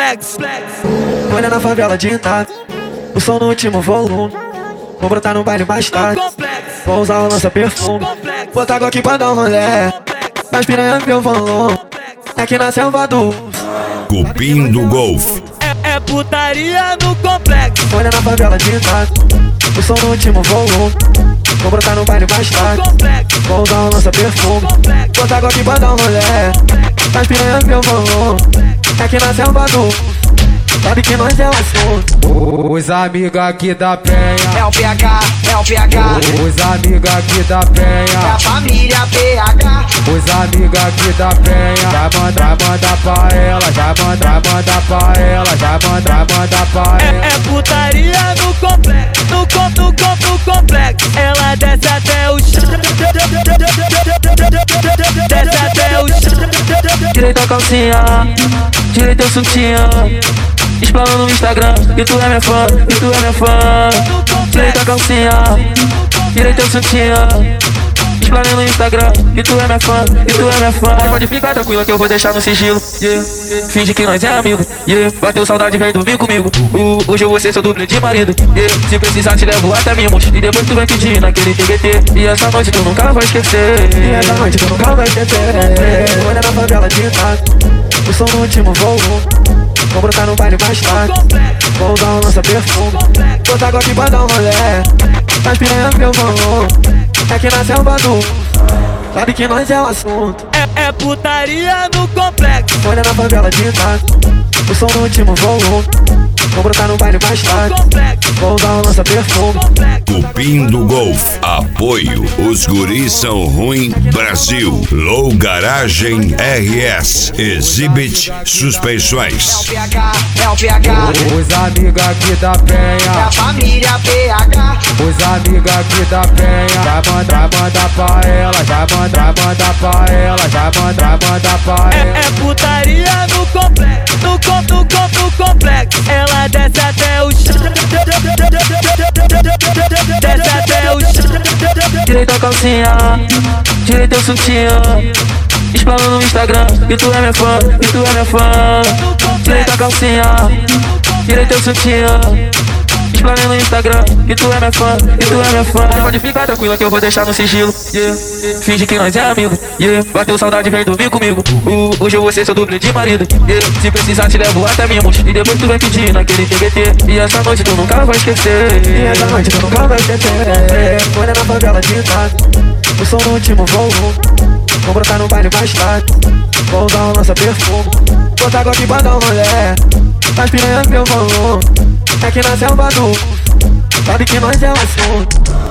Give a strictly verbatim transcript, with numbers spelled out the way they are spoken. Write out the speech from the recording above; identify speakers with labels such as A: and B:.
A: complexo.
B: Olha na favela de Itália, o som no último volume. Vou brotar no baile mais tarde, vou usar o lança-perfume. Botar água aqui pra dar um rolé, mas piranha meu volume. Aqui na selva do
C: Cupim do Golfe.
A: É, é putaria no complexo.
B: Olha na favela de Itália, o som no último volume. Vou brotar no baile mais tarde, vou usar um lança-perfume. Botar água aqui pra dar um rolé, mas piranha meu volume. Aqui na selva do sabe que nós é o assunto.
D: Os amigos aqui da penha
E: É o P H, é o P H.
D: Os amigos aqui da penha
E: É a família P H.
D: Os amigos aqui da penha Já manda, manda pra ela Já manda, manda pra ela Já manda, manda pra ela.
A: É, é putaria no complexo. No com, no com, no complexo. Ela desce até o chão. Desce até o chão.
B: Direita a calcinha, direita o sutiã. Explana no Instagram, e tu é minha fã, e tu é minha fã. Direita a calcinha, direita o sutiã. Explana no Instagram, e tu é minha fã, e tu é minha fã. Pode ficar tranquila que eu vou deixar no sigilo, yeah. Finge que nós é amigo, yeah. Bateu saudade, vem dormir comigo. uh, Hoje eu vou ser seu dublê de marido, yeah. Se precisar te levo até Mimos, e depois tu vem pedir naquele T B T. E essa noite tu nunca vai esquecer, e essa noite tu nunca vai esquecer. Olha na favela de Itália, o som no último volume. Vou brotar no baile mais tarde, vou usar um lança-perfume. Botar água aqui pra dar um rolé, mas piranha meu volume. Aqui na selva do sabe que nós é o assunto.
A: É, é putaria no complexo.
B: Olha na favela de Itália, o som no último volume. Vou brotar no baile mais tarde, vou usar um lança-perfume.
C: Cupim do Golfe. Apoio. Os guris são ruim. Brasil. Low Garagem R S. Exhibit Suspensões.
E: É o P H, é o P H.
D: Os amigos aqui da
E: É a
D: penha
E: família P H.
D: Os amigos aqui da penha Já manda, manda pra ela Já manda, manda pra ela Já manda, manda pra
A: É,
D: ela.
A: é putaria no complexo. No com, no com, no complexo. Ela desce até o chão. Desce até o chão.
B: Direita a calcinha, direita o sutiã. Explana no Instagram, e tu é minha fã, e tu é minha fã. Direita a calcinha, direita o sutiã. Explana no Instagram, e tu é minha fã, e tu é minha fã. Pode ficar tranquila que eu vou deixar no sigilo, yeah. Finge que nós é amigo, yeah. Bateu saudade, vem dormir comigo. uh, Hoje eu vou ser seu dublê de marido, yeah. Se precisar te levo até Mimos, e depois tu vem pedir naquele T B T. E essa noite tu nunca vai esquecer, e essa noite tu nunca vai esquecer. Olha na favela de Itália, o som no último volume. Vou brotar no baile mais tarde, vou usar um lança-perfume. Botar água aqui pra dar um rolé, mas piranha meu volume. Aqui na selva do sabe que nós é o assunto.